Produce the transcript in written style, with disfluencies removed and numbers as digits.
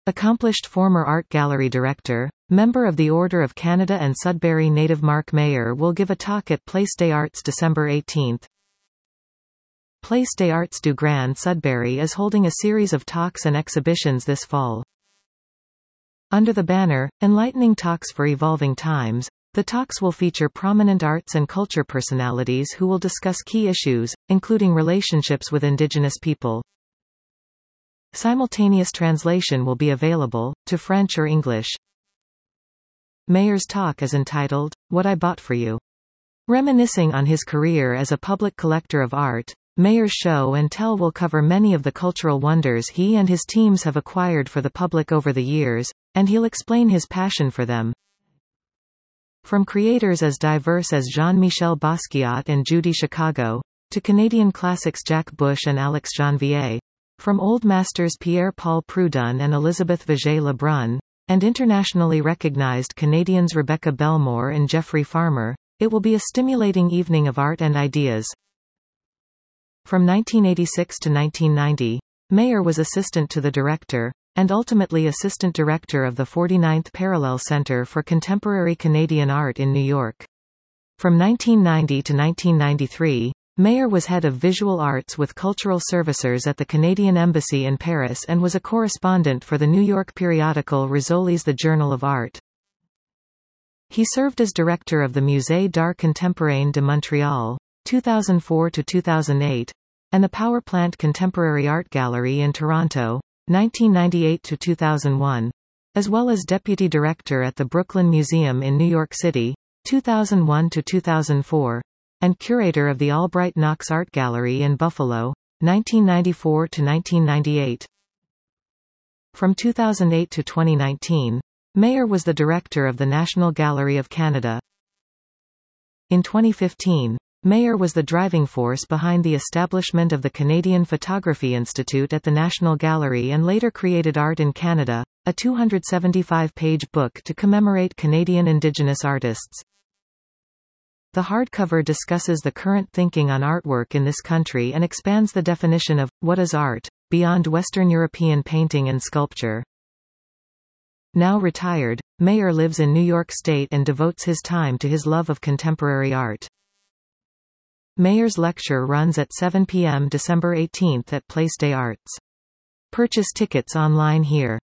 Accomplished former art gallery director, member of the Order of Canada and Sudbury native Mark Mayer will give a talk at Place des Arts December 18. Place des Arts du Grand Sudbury is holding a series of talks and exhibitions this fall. Under the banner, Enlightening Talks for Evolving Times, the talks will feature prominent arts and culture personalities who will discuss key issues, including relationships with Indigenous people. Simultaneous translation will be available, to French or English. Mayer's talk is entitled, What I Bought for You. Reminiscing on his career as a public collector of art, Mayer's show and tell will cover many of the cultural wonders he and his teams have acquired for the public over the years, and he'll explain his passion for them. From creators as diverse as Jean-Michel Basquiat and Judy Chicago, to Canadian classics Jack Bush and Alex Janvier, from old masters Pierre-Paul Proudhon and Elizabeth Vigée-Lebrun, and internationally recognized Canadians Rebecca Belmore and Jeffrey Farmer, it will be a stimulating evening of art and ideas. From 1986 to 1990, Mayer was assistant to the director, and ultimately assistant director of the 49th Parallel Center for Contemporary Canadian Art in New York. From 1990 to 1993, Mayer was head of visual arts with cultural servicers at the Canadian Embassy in Paris and was a correspondent for the New York periodical Rizzoli's The Journal of Art. He served as director of the Musée d'Art Contemporain de Montréal, 2004 to 2008, and the Power Plant Contemporary Art Gallery in Toronto, 1998 to 2001, as well as deputy director at the Brooklyn Museum in New York City, 2001 to 2004, and curator of the Albright Knox Art Gallery in Buffalo, 1994 to 1998. From 2008 to 2019, Mayer was the director of the National Gallery of Canada. In 2015, Mayer was the driving force behind the establishment of the Canadian Photography Institute at the National Gallery and later created Art in Canada, a 275-page book to commemorate Canadian Indigenous artists. The hardcover discusses the current thinking on artwork in this country and expands the definition of what is art, beyond Western European painting and sculpture. Now retired, Mayer lives in New York State and devotes his time to his love of contemporary art. Mayer's lecture runs at 7 p.m. December 18 at Place des Arts. Purchase tickets online here.